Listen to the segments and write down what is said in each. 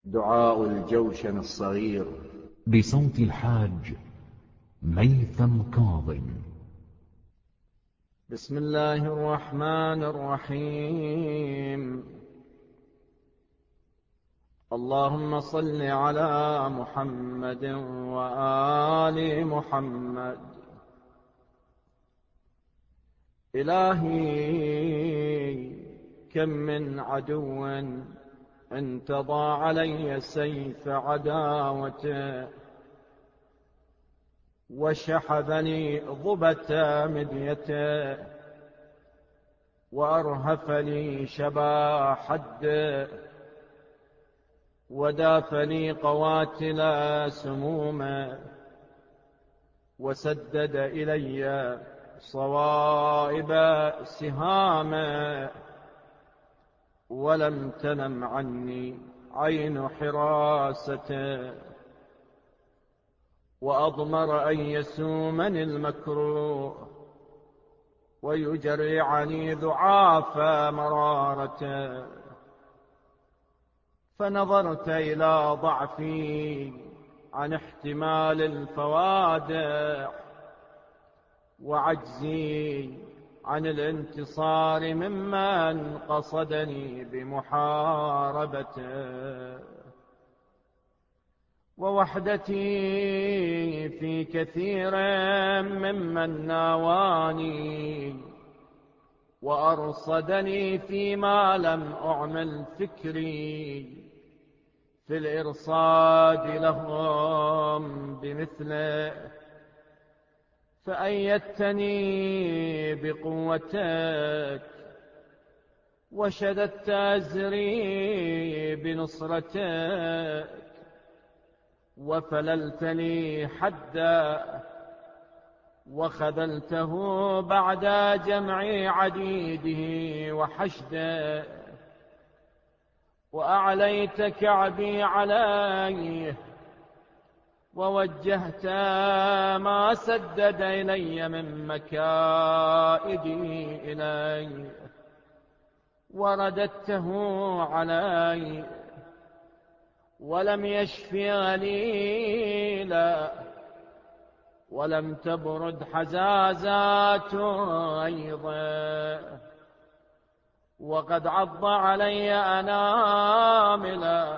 دعاء الجوشن الصغير بصوت الحاج ميثم كاظم. بسم الله الرحمن الرحيم. اللهم صل على محمد وآل محمد. إلهي كم من عدو انتضى علي سيف عداوته، وشحذني ضبة مديته، وأرهفني شبا حده، ودافني قواتل سمومه، وسدد إلي صوائب سهامه، ولم تنم عني عين حراسته، وأضمر أن يسومني المكروه، ويجرعني ضعاف مرارته. فنظرت إلى ضعفي عن احتمال الفوادح، وعجزي عن الانتصار ممن قصدني بمحاربته، ووحدتي في كثير ممن ناواني، وأرصدني فيما لم أعمل فكري في الإرصاد لهم بمثله. فأيدتني بقوتك، وشددت أزري بنصرتك، وفللتني حدا، وخذلته بعد جمع عديده وحشده، وأعليت كعبي عليه، ووجهت ما سدد إلي من مكائدي إلي، ورددته علي، ولم يشف غليلا، ولم تبرد حزازات أيضا، وقد عض علي أناملا،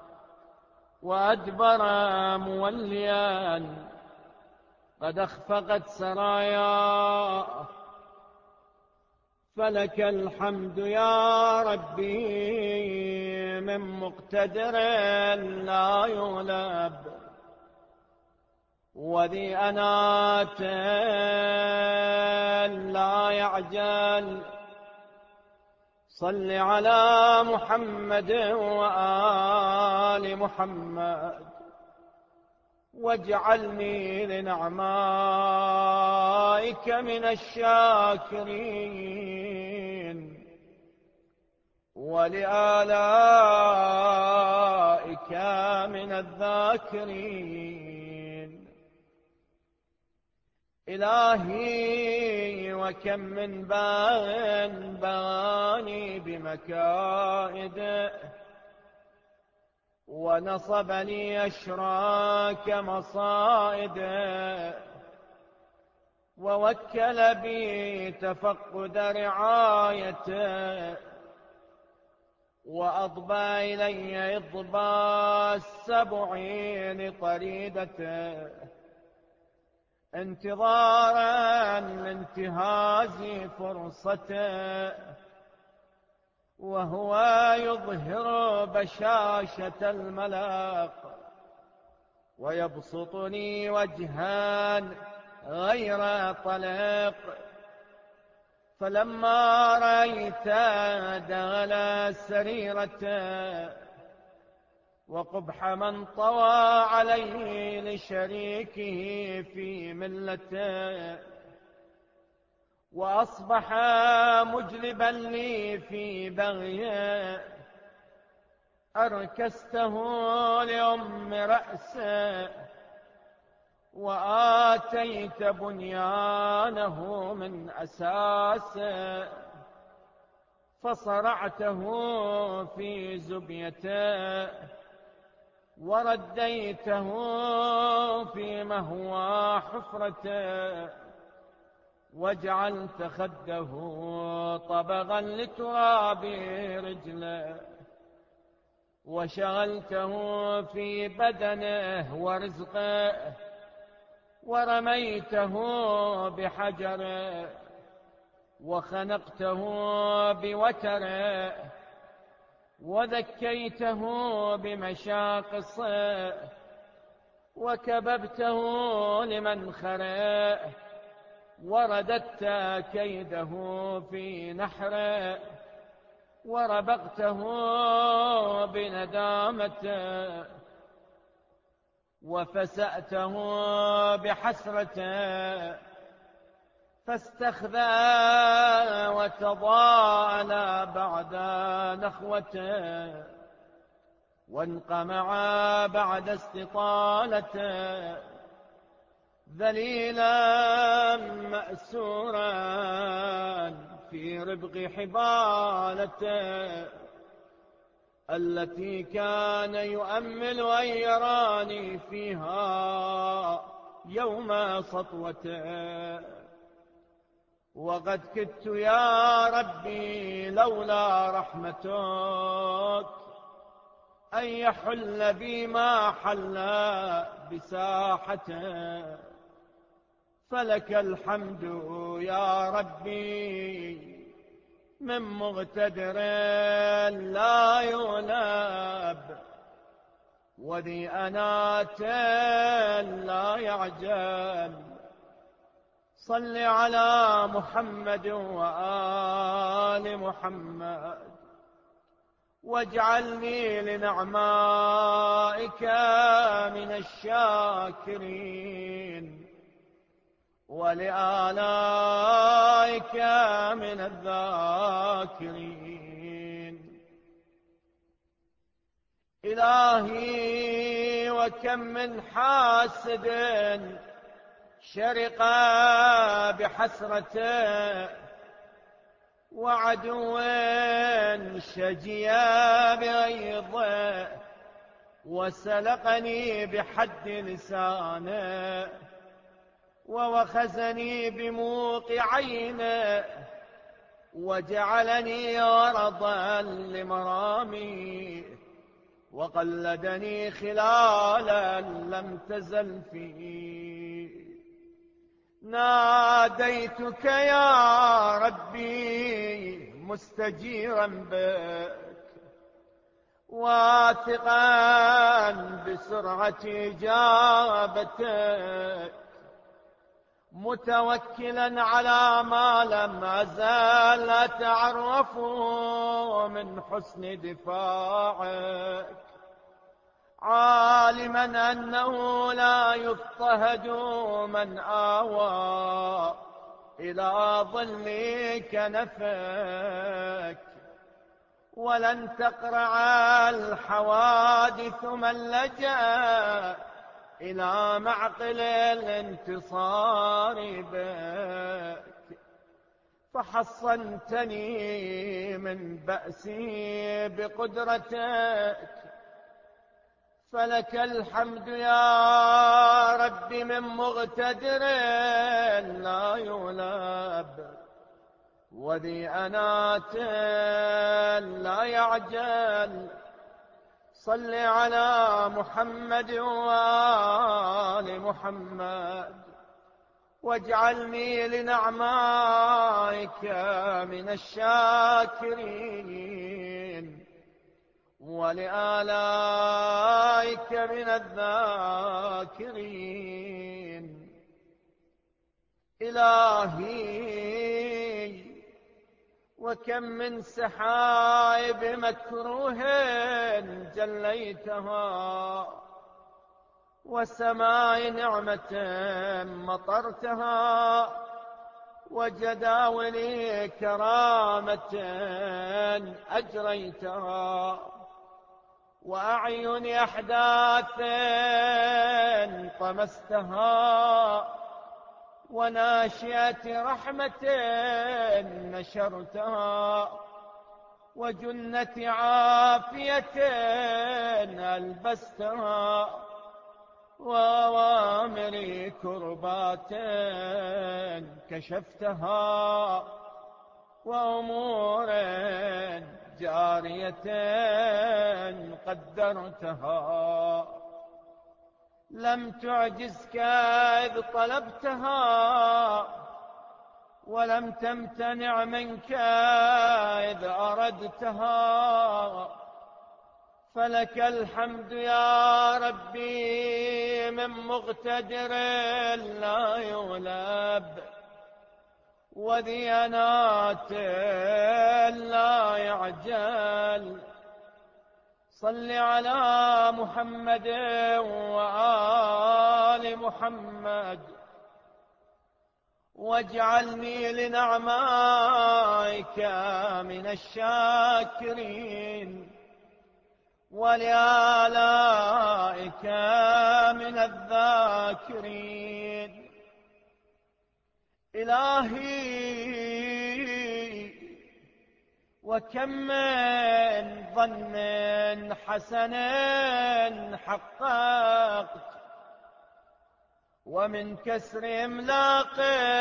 وأدبر موليا، قد أخفقت سرايا. فلك الحمد يا ربي من مقتدر لا يغلب، وذي أنات لا يعجل. صل على محمد وآل محمد، واجعلني لنعمائك من الشاكرين، ولآلائك من الذاكرين. إلهي وكم من باغ بغاني بمكائده، ونصب لي أشراك مصائده، ووكل بي تفقد رعايته، وأضبى إلي إضبى السبعين طريدته، انتظارا لانتهاز فرصته، وهو يظهر بشاشة الملق، ويبسطني وجها غير طلق. فلما رأيت دغل سريرته، وقبح من طوى عليه لشريكه في ملته، وأصبح مجلبا لي في بغيه، أركسته لأم رأسه، وآتيت بنيانه من أساسه، فصرعته في زبيته ورديته في مهوى حفرته، وجعلت خده طبغا لتراب رجله، وشغلته في بدنه ورزقه، ورميته بحجره، وخنقته بوتره، وذكيته بمشاقصه، وكببته لمنخره، ورددت كيده في نحره، وربقته بندامته، وفسأته بحسرته، فاستخذى وتضاءل بعد نخوته، وانقمع بعد استطالته، ذليلا مأسورا في ربغ حبالته، التي كان يؤمل أن يراني فيها يوم سطوته. وقد كدت يا ربي لولا رحمتك أن يحل بي ما حل بساحته، فلك الحمد يا ربي من مغتدر لا يغلب، وذي أنات لا يعجل. صل على محمد وآل محمد، واجعلني لنعمائك من الشاكرين، ولآلائك من الذاكرين. إلهي وكم من حاسد شرق بحسرته، وعدو شجي بغيظه، وسلقني بحد لسانه، ووخزني بموق عينه، وجعلني غرضا لمرامي، وقلدني خلالا لم تزل فيه. ناديتك يا ربي مستجيرا بك، واثقا بسرعة إجابتك، متوكلا على ما لم أزال أتعرف من حسن دفاعك، عالما أنه لا يضطهد من آوى إلى ظل كنفك، ولن تقرع الحوادث من لجأ إلى معقل الانتصار بك، فحصنتني من بأسي بقدرتك. فلك الحمد يا رب من مغتدر لا يغلب، وذي أنات لا يعجل. صل على محمد وآل محمد، واجعلني لنعمائك من الشاكرين، ولآلائك من الذاكرين. إلهي وكم من سحائب مكروه جليتها، وسماء نعمة مطرتها، وجداول كرامة أجريتها، وأعين أحداث طمستها، وناشئة رحمة نشرتها، وجنة عافية ألبستها، وأوامر كربات كشفتها، وأمور جارية قدرتها. لم تعجزك إذ طلبتها، ولم تمتنع منك إذ أردتها. فلك الحمد يا ربي من مقتدر لا يغلب، وذي أنات لا يعجل. صل على محمد وآل محمد، واجعلني لنعمائك من الشاكرين، ولآلائك من الذاكرين. إلهي وكم من ظن حسن حققت، ومن كسر إملاق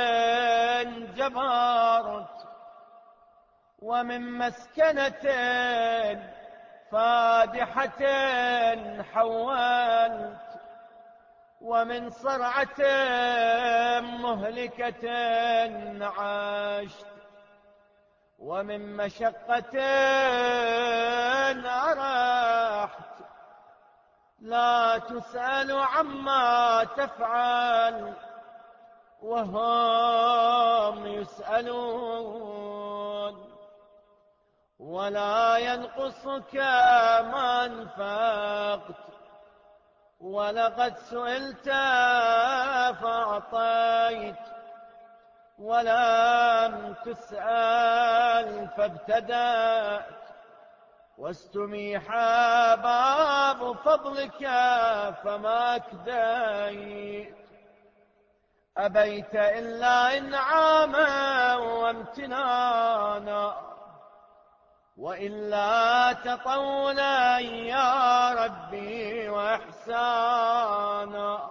جبرت، ومن مسكنة فادحة حولت، ومن صرعة مهلكة عشت، ومن مشقة أرحت. لا تسأل عما تفعل وهم يسألون، ولا ينقصك ما أنفقت، ولقد سئلت فأعطيت، ولم تسأل فابتدأت. واستميح باب فضلك فما أكديت، أبيت إلا إنعاما وامتنانا، وإلا تطولا يا ربي وإحسانا.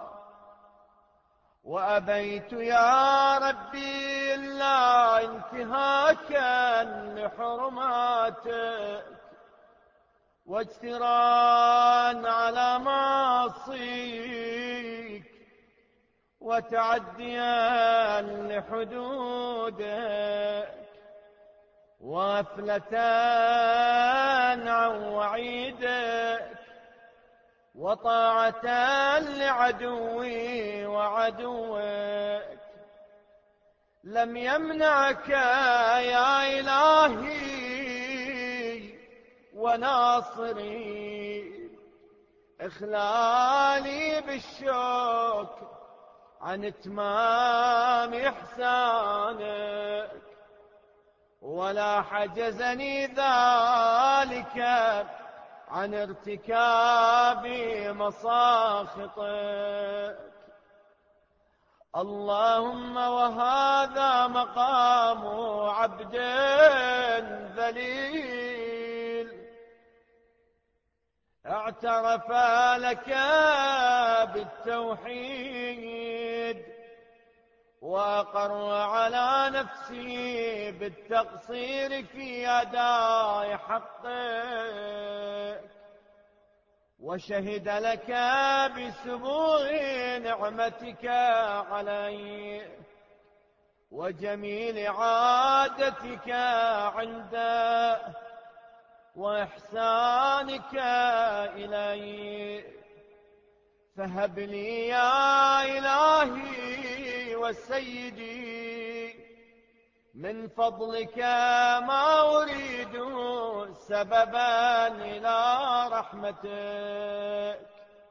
وأبيت يا ربي إلا انتهاكا لحرماتك، واجتراء على معاصيك، وتعديا لحدودك، وغفلة عن وعيدك، وطاعة لعدوي وعدوك. لم يمنعك يا إلهي وناصري إخلالي بالشوك عن إتمام إحسانك، ولا حجزني ذلك عن ارتكاب مساخطك. اللهم وهذا مقام عبد ذليل اعترف لك بالتوحيد، وأقر على نفسي بالتقصير في أداء حقك، وشهد لك بسبوغ نعمتك علي، وجميل عادتك عنده، وإحسانك إلي. فهب لي يا إلهي وسيدي من فضلك ما أريد سببا إلى رحمتك،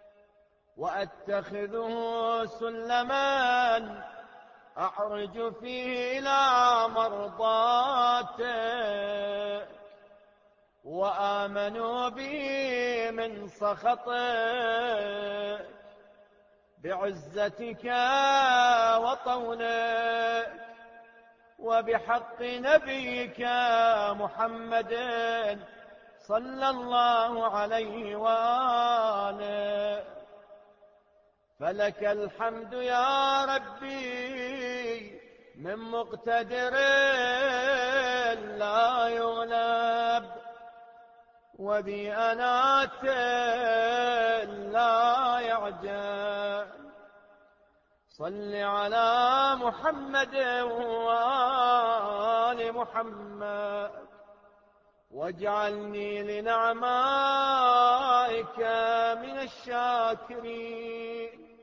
وأتخذه سلما أعرج فيه إلى مرضاتك، وآمنوا بي من سخطك بعزتك وطولك. وبحق نبيك محمد صلى الله عليه وآله. فلك الحمد يا ربي من مقتدر لا يغلب، وذي أنات لا يعجل. صل على محمد وآل محمد، واجعلني لنعمائك من الشاكرين،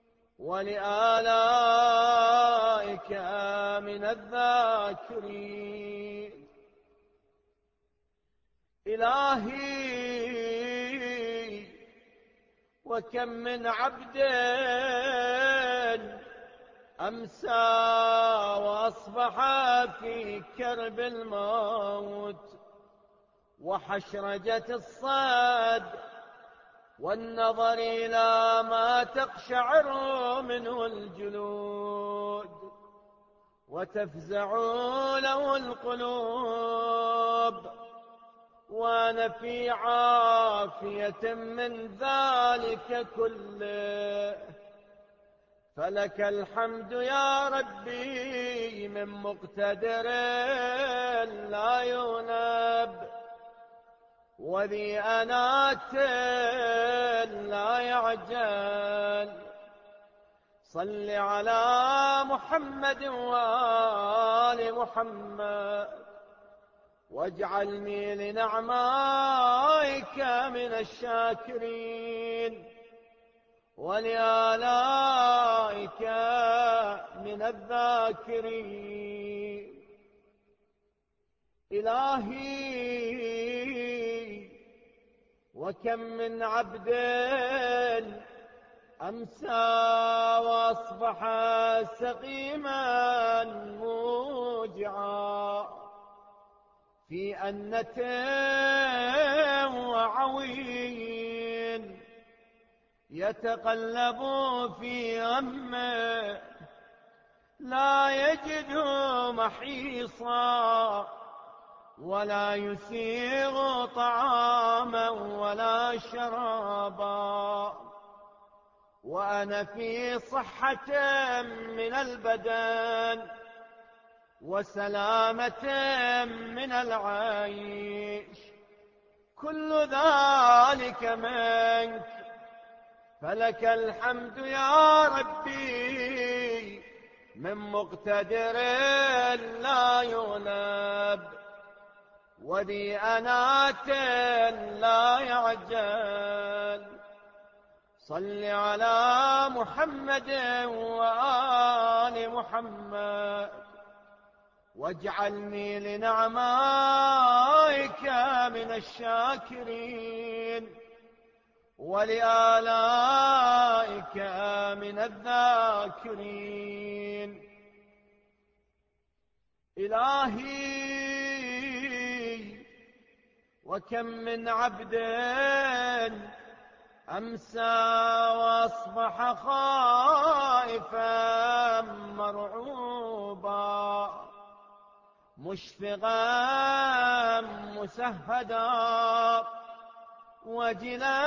ولآلائك من الذاكرين. إلهي وكم من عبد أمسى وأصبح في كرب الموت وحشرجة الصد، والنظر إلى ما تقشعر منه الجلود وتفزع له القلوب، وأنا في عافية من ذلك كله. فلك الحمد يا ربي من مقتدر لا يغلب، وذي أنات لا يعجل. صل على محمد وآل محمد، واجعلني لنعمائك من الشاكرين، ولآلائك من الذاكرين. إلهي وكم من عبد أمسى وأصبح سقيما موجعا في أنة وعوين، يتقلب في غمه لا يجد محيصا، ولا يسيغ طعاما ولا شرابا. وأنا في صحة من البدن وسلامة من العيش، كل ذلك منك. فلك الحمد يا ربي من مقتدر لا يغلب، وذي أنات لا يعجل. صل على محمد وآل محمد، واجعلني لنعمائك من الشاكرين، ولآلائك من الذاكرين. إلهي وكم من عبد أمسى وأصبح خائفا مرعوبا مشفقا مسهدا وجلا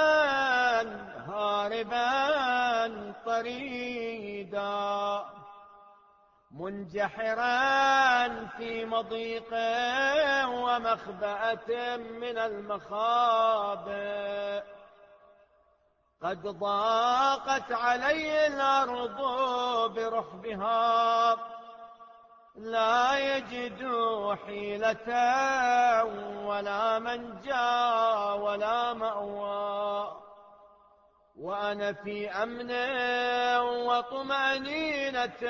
هاربا طريدا، منجحرا في مضيق ومخبأة من المخابئ. قد ضاقت علي الأرض برحبها، لا يجد حيلة ولا منجا ولا مأوى. وأنا في أمن وطمأنينة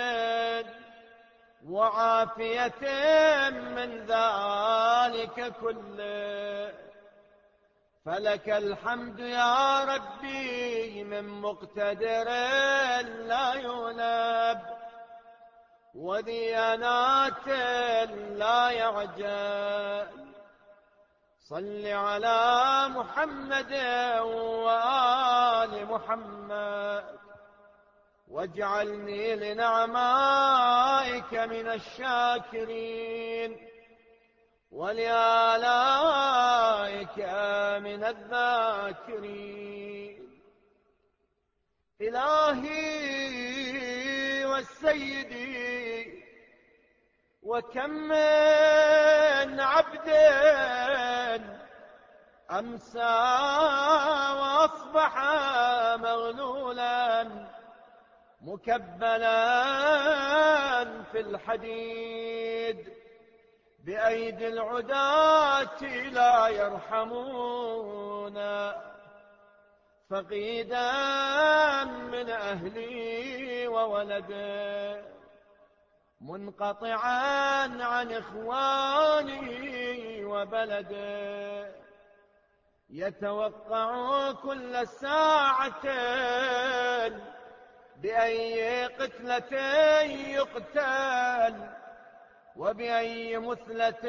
وعافية من ذلك كله. فلك الحمد يا ربي من مقتدر لا يغلب، وذي أنات لا يعجل. صل على محمد وآل محمد، واجعلني لنعمائك من الشاكرين ولآلائك من الذاكرين. إلهي والسيدي، وكم من عبد أمسى وأصبح مغلولا مكبلا في الحديد بأيدي العداة لا يرحمون، فقيدا من أهلي وولدي، منقطعا عن إخواني وبلدي، يتوقع كل ساعة بأي قتلة يقتل وبأي مثلة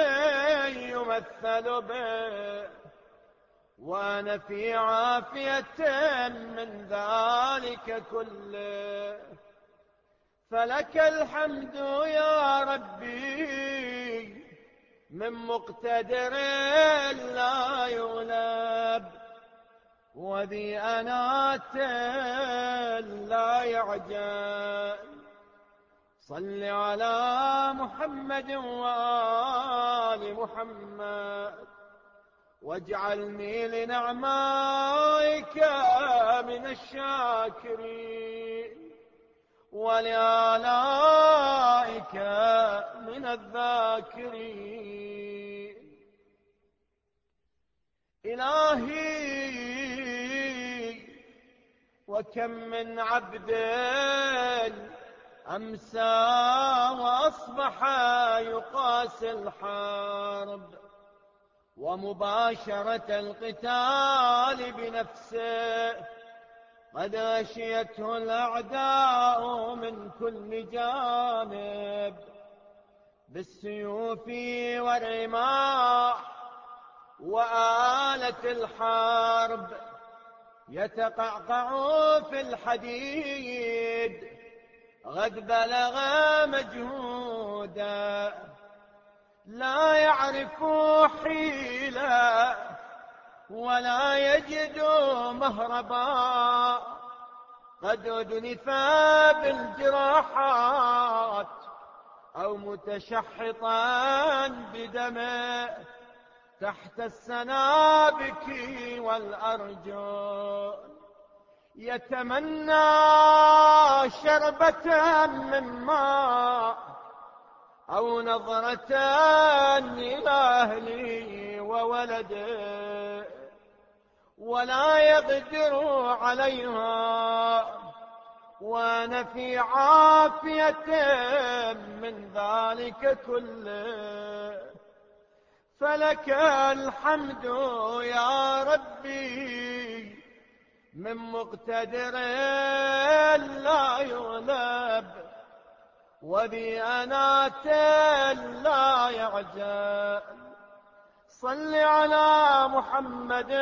يمثل به، وأنا في عافية من ذلك كله. فلك الحمد يا ربي من مقتدر لا يغلب، وذي أنات لا يعجل. صل على محمد وآل محمد، واجعلني لنعمائك من الشاكرين ولآلائك من الذاكرين. إلهي وكم من عبد أمسى وأصبح يقاسي الحرب ومباشرة القتال بنفسه، قد غشيته الأعداء من كل جانب بالسيوف والرماح وآلة الحرب، يتقعقع في الحديد قد بلغ مجهودا، لا يعرف حيلة ولا يجد مهربا، قد أدنف بالجراحات أو متشحطا بدمه تحت السنابك والأرجل، يتمنى شربة من ماء أو نظرة إلى أهلي وولده، ولا يقدر عليها، وأنا في عافية من ذلك كله. فلك الحمد يا ربي من مقتدر لا يغلب، وذي أنات لا يعجل. صل على محمد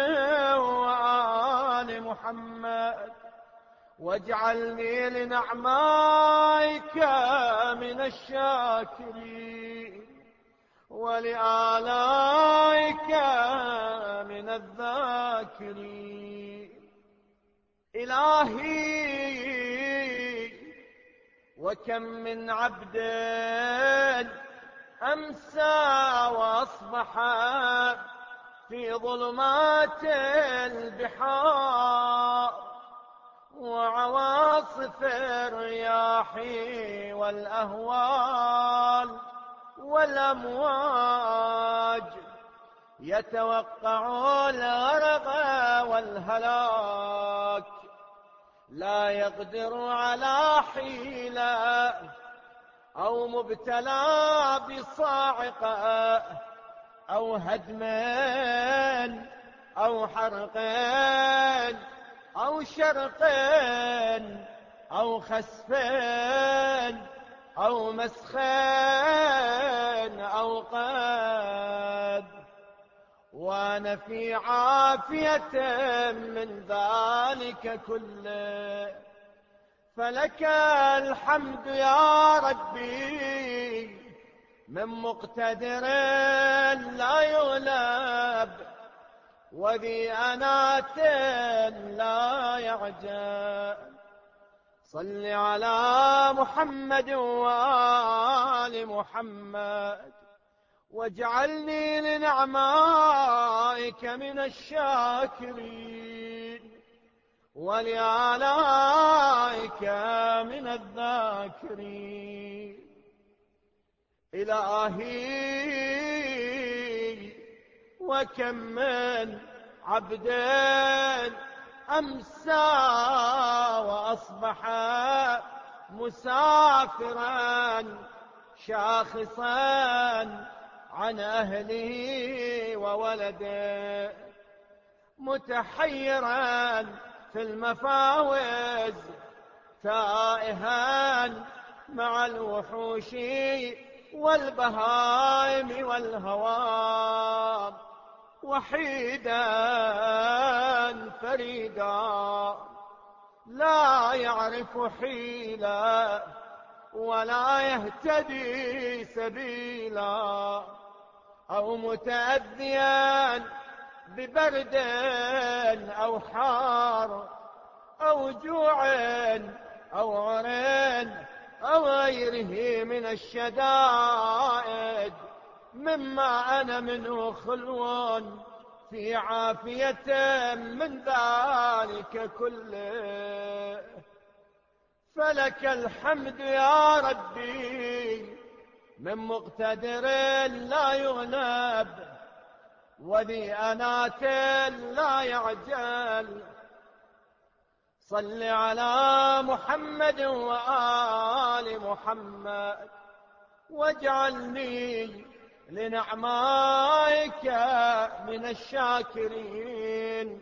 وآل محمد، واجعلني لنعمائك من الشاكرين ولآلائك من الذاكرين. إلهي وكم من عبد أمسى وأصبح في ظلمات البحار وعواصف الرياح والأهوال والأمواج، يتوقع الغرق والهلاك، لا يقدر على حيلة أو مبتلى بصاعقة أو هدم أو حرق أو شرق أو خسف أو مسخ أو قد، وأنا في عافية من ذلك كله. فلك الحمد يا ربي من مقتدر لا يغلب، وذي أنات لا يعجب. صل على محمد وآل محمد، واجعلني لنعمائك من الشاكرين، ولآلائك من الذاكرين. إلهي وكم من عبد أمسى وأصبح مسافرا شاخصا عن أهله وولده، متحيرا في المفاوز تائها مع الوحوش والبهائم والهوام، وحيدا فريدا لا يعرف حيلا ولا يهتدي سبيلا، أو متأذيا ببرد أو حار أو جوع أو عرين أو غيره من الشدائد، مما أنا منه خلو في عافية من ذلك كله. فلك الحمد يا ربي من مقتدر لا يغلب، وذي أنات لا يعجل. صل على محمد وآل محمد، واجعلني لنعمائك من الشاكرين،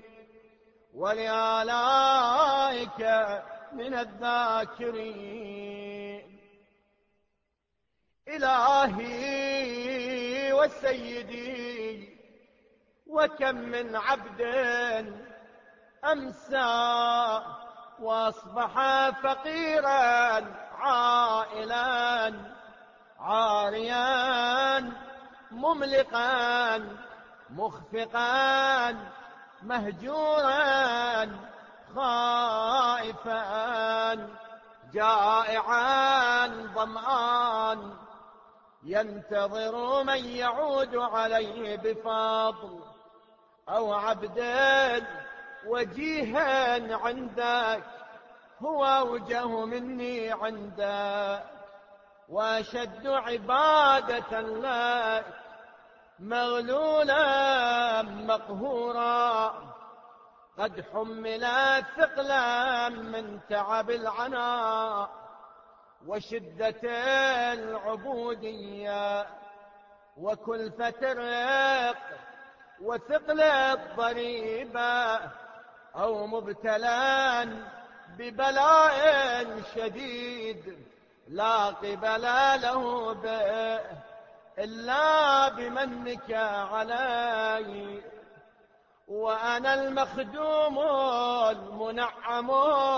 ولآلائك من الذاكرين. إلهي وسيدي وكم من عبد أمسى وأصبح فقيرا عائلا عاريا مملقا مخفقا مهجورا خائفا جائعا ظمآن، ينتظر من يعود عليه بفضل، أو عبدا وجيها عندك هو أوجه مني عندك، وأشد عبادة لك مغلولا مقهورا، قد حمل ثقلا من تعب العناء وشدة العبودية وكلفة الرق وثقل الضريبة، أو مبتلى ببلاء شديد لا قبل له به إلا بمنك علي، وأنا المخدوم المنعم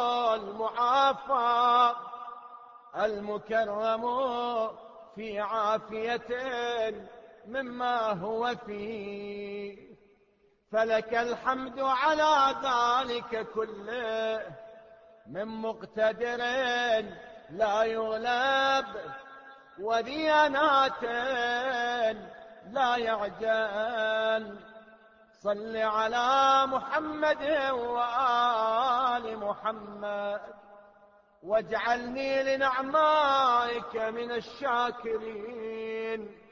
المعافى المكرم في عافية مما هو فيه. فلك الحمد على ذلك كله من مقتدر لا يغلب، وذي أنات لا يعجل. صل على محمد وآل محمد، واجعلني لنعمائك من الشاكرين،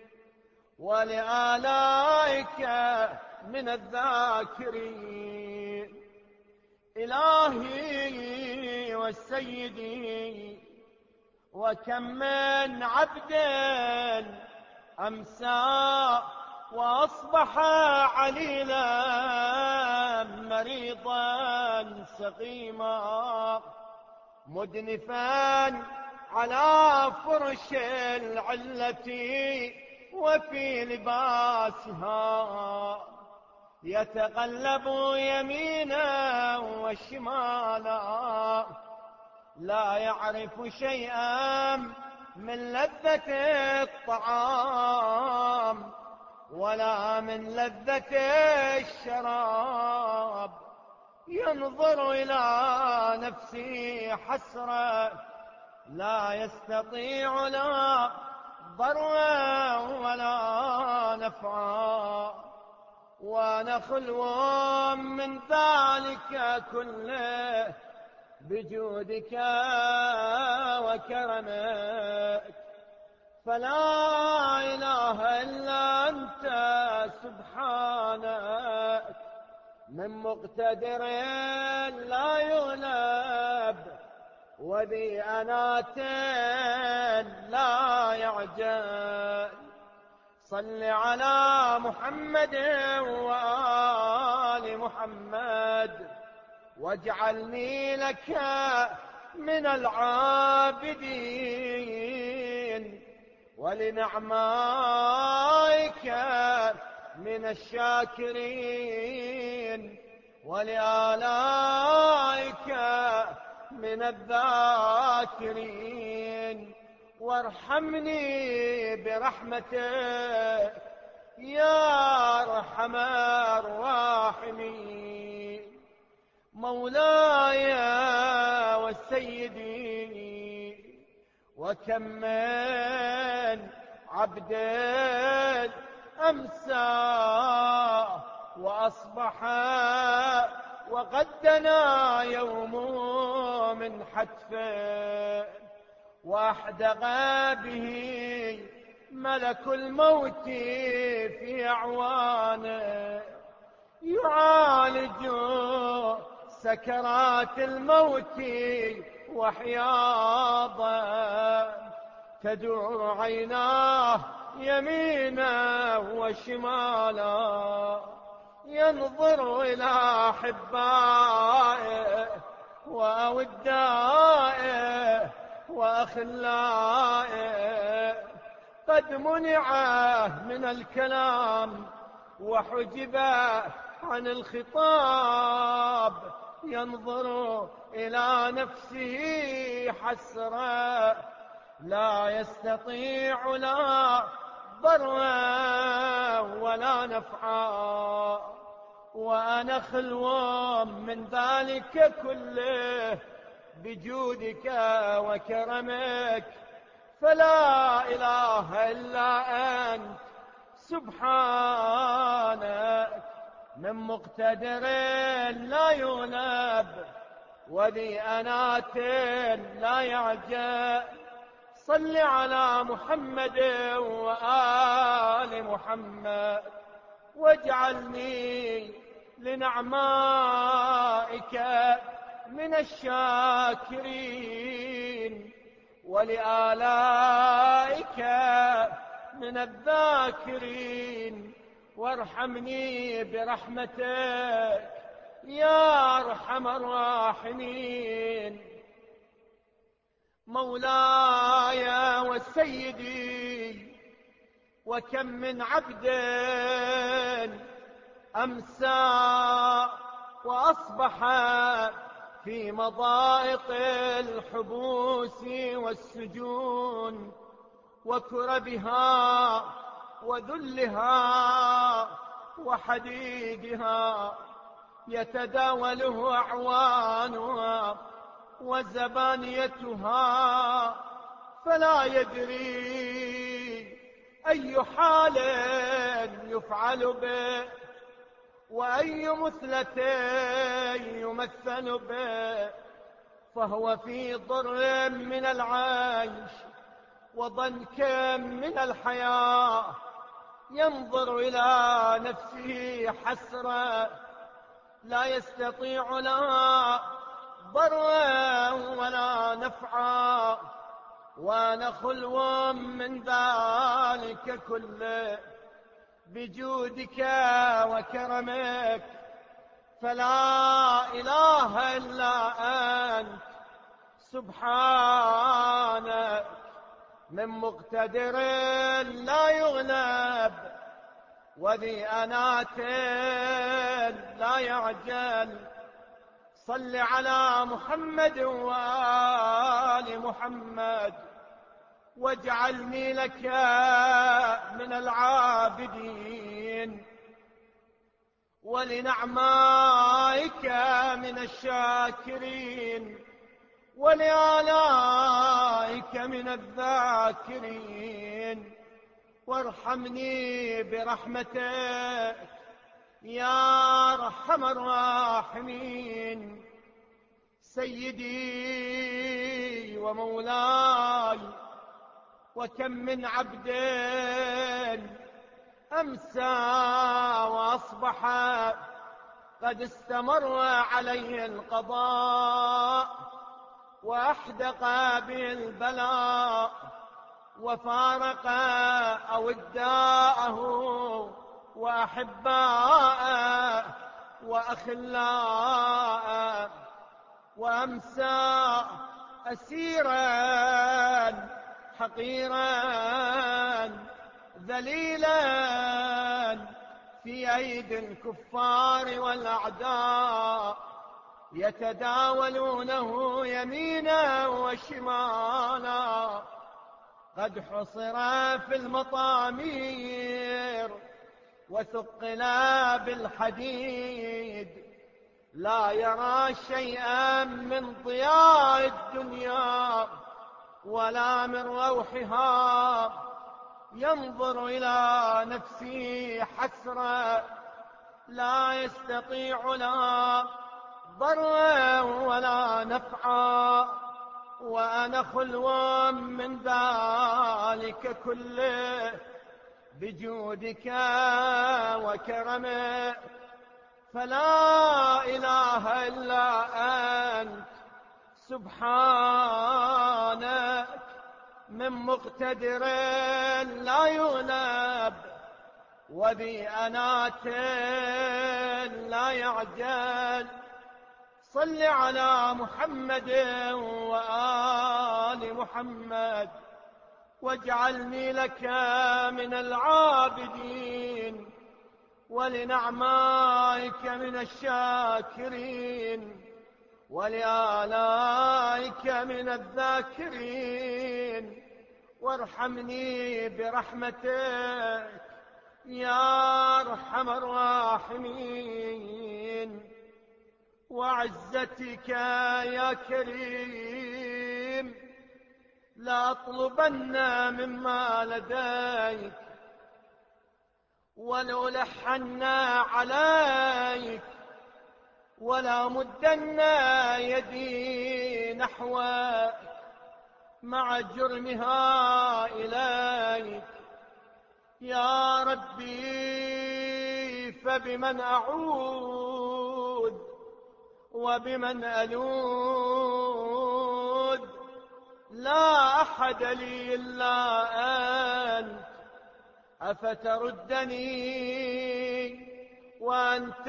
ولآلائك من الذاكرين. إلهي والسيدي وكم من عبد أمسى وأصبح عليلا مريضا سقيما، مدنفا على فرش العلة وفي لباسها، يتقلب يمينا وشمالا لا يعرف شيئا من لذة الطعام ولا من لذة الشراب. ينظر إلى نفسه حسرة لا يستطيع لا ضرا ولا نفعا. وأنا خلو من ذلك كله بجودك وكرمك، فلا إله إلا أنت سبحانك من مقتدر لا يغلب وذي أنات لا يعجل. صل على محمد وآل محمد واجعلني لك من العابدين ولنعمائك من الشاكرين ولآلائك من الذاكرين. وارحمني برحمتك يا أرحم الراحمين. مولاي وسيدي وكم من عبد أمسى وأصبح وقد دنا يوم من حتفه وأحدق به ملك الموت في أعوانه يعالج سكرات الموت وحياضا تدور عيناه يمينا وشمالا ينظر إلى أحبائه وأودائه وأخلائه قد منع من الكلام وحجب عن الخطاب. ينظر إلى نفسه حسرة لا يستطيع لا ضرا ولا نفعا. وأنا خلو من ذلك كله بجودك وكرمك، فلا إله إلا أنت سبحانك من مقتدر لا يغلب وذي أنات لا يعجل. صل على محمد وآل محمد واجعلني لنعمائك من الشاكرين ولآلائك من الذاكرين. وارحمني برحمتك يا أرحم الراحمين. مولاي وسيدي وكم من عبد أمسى وأصبح في مضائق الحبوس والسجون وكربها وذلها وحديدها يتداوله أعوانها وزبانيتها فلا يدري أي حال يفعل به وأي مثلة يمثل به. فهو في ضر من العيش وضنك من الحياة ينظر إلى نفسه حسرة لا يستطيع لا ضرا ولا نفعا. وأنا خلو من ذلك كله بجودك وكرمك، فلا إله إلا أنت سبحانك من مقتدر لا يغلب وذي أنات لا يعجل. صل على محمد وآل محمد واجعلني لك من العابدين ولنعمائك من الشاكرين ولآلائك من الذاكرين وارحمني برحمتك يا أرحم الراحمين. سيدي ومولاي، وكم من عبد أمسى وأصبح قد استمر عليه القضاء وأحدق به البلاء وفارق أوداءه وأحباءه وأخلاءه وأمسى أسيرا حقيرا ذليلا في أيدي الكفار والأعداء يتداولونه يمينا وشمالا. قد حصر في المطامير وثقل بالحديد، لا يرى شيئا من ضياء الدنيا ولا من روحها، ينظر إلى نفسه حسرة، لا يستطيع لا ضرا ولا نفعا، وأنا خلو من ذلك كله بجودك وكرمك، فلا إله إلا أنت سبحانك، من مقتدر لا يغلب وذي أنات لا يعجل. صل على محمد وآل محمد واجعلني لك من العابدين ولنعمائك من الشاكرين ولآلائك من الذاكرين وارحمني برحمتك يا أرحم الراحمين. وعزتك يا كريم لا أطلبن مما لديك ولا ألحن عليك ولا مدن يدي نحوك مع جرمها إليك يا ربي. فبمن أعود وبمن ألوذ؟ لا أحد لي إلا أنت، أفتردني وأنت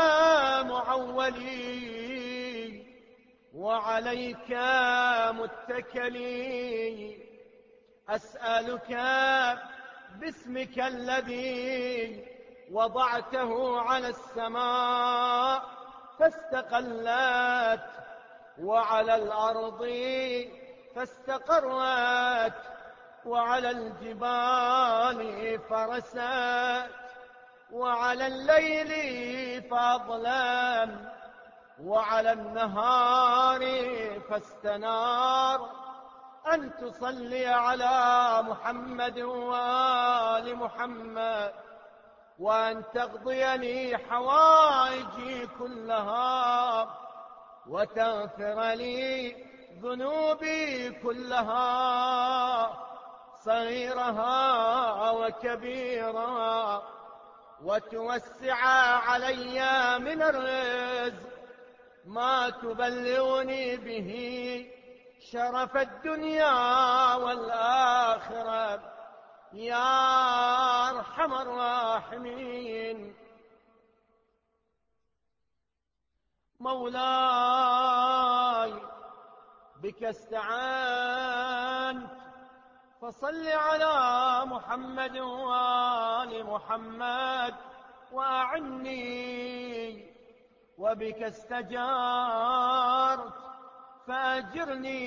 معولي وعليك متكلي. أسألك باسمك الذي وضعته على السماء فاستقلت وعلى الأرض فاستقرت وعلى الجبال فرست وعلى الليل فأظلم وعلى النهار فاستنار، أن تصلي على محمد وآل محمد وأن تقضي لي حوائجي كلها وتغفر لي ذنوبي كلها صغيرها وكبيرها، وتوسع علي من الرزق ما تبلغني به شرف الدنيا والآخرة يا أرحم الراحمين. مولاي بك استعانت، فصل على محمد وآل محمد وأعني وبك استجارت فأجرني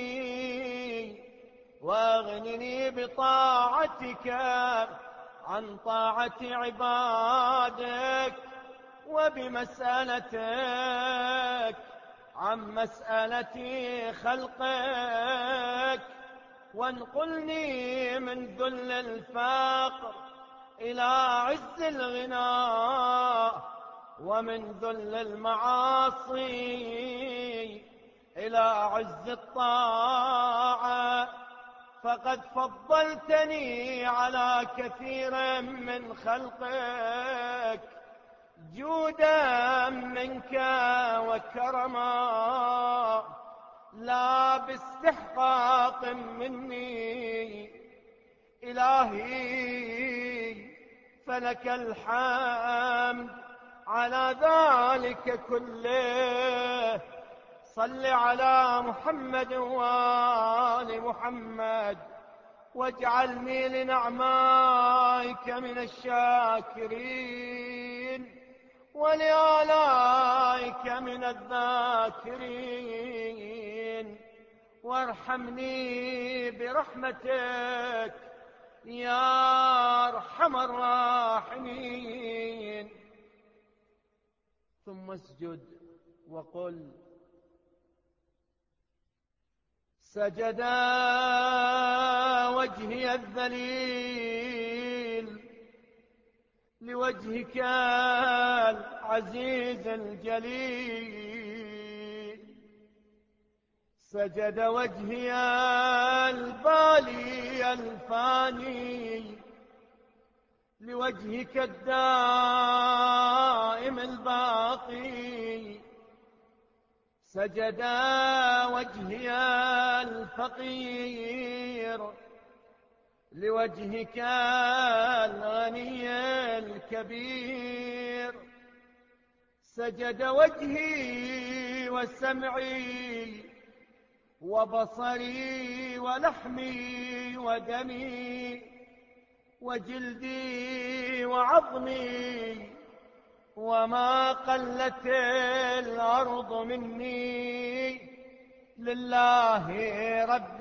واغنني بطاعتك عن طاعة عبادك، وبمسألتك عن مسألة خلقك، وانقلني من ذل الفقر إلى عز الغنى، ومن ذل المعاصي إلى عز الطاعة. فقد فضلتني على كثير من خلقك جودا منك وكرما، لا باستحقاق مني. إلهي فلك الحمد على ذلك كله. صل على محمد وآل محمد، واجعلني لنعمائك من الشاكرين، ولآلائك من الذاكرين، وارحمني برحمتك يا أرحم الراحمين. ثم اسجد وقل: سجد وجهي الذليل لوجهك العزيز الجليل، سجد وجهي البالي الفاني لوجهك الدائم الباقي، سجد وجهي الفقير لوجهك الغني الكبير، سجد وجهي وسمعي وبصري ولحمي ودمي وجلدي وعظمي، وما قلت الأرض مني لله رب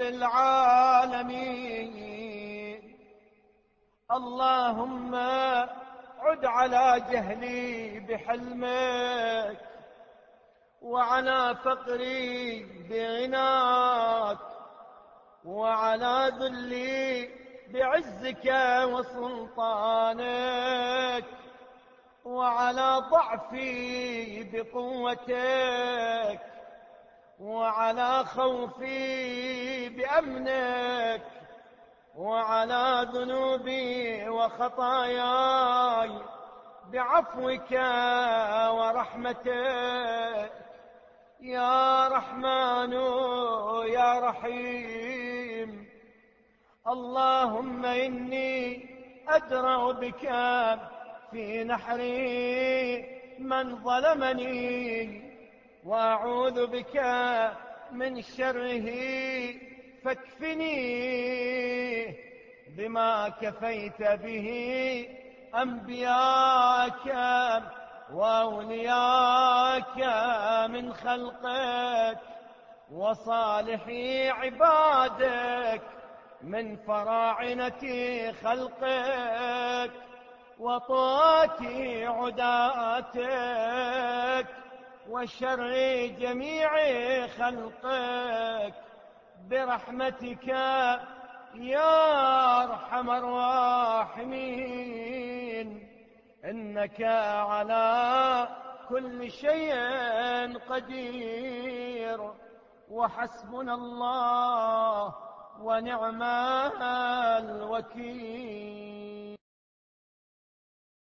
العالمين. اللهم عد على جهلي بحلمك، وعلى فقري بغناك، وعلى ذلي بعزك وسلطانك، وعلى ضعفي بقوتك، وعلى خوفي بأمنك، وعلى ذنوبي وخطاياي بعفوك ورحمتك. يا رحمن يا رحيم، اللهم إني أدرأ بك في نحري من ظلمني، وأعوذ بك من شره فاكفني بما كفيت به أنبياك وأولياك من خلقك، وصالحي عبادك من فراعنة خلقك، وطاعة عداتك، وشر جميع خلقك، برحمتك يا أرحم الراحمين. إنك على كل شيء قدير، وحسبنا الله ونعم الوكيل.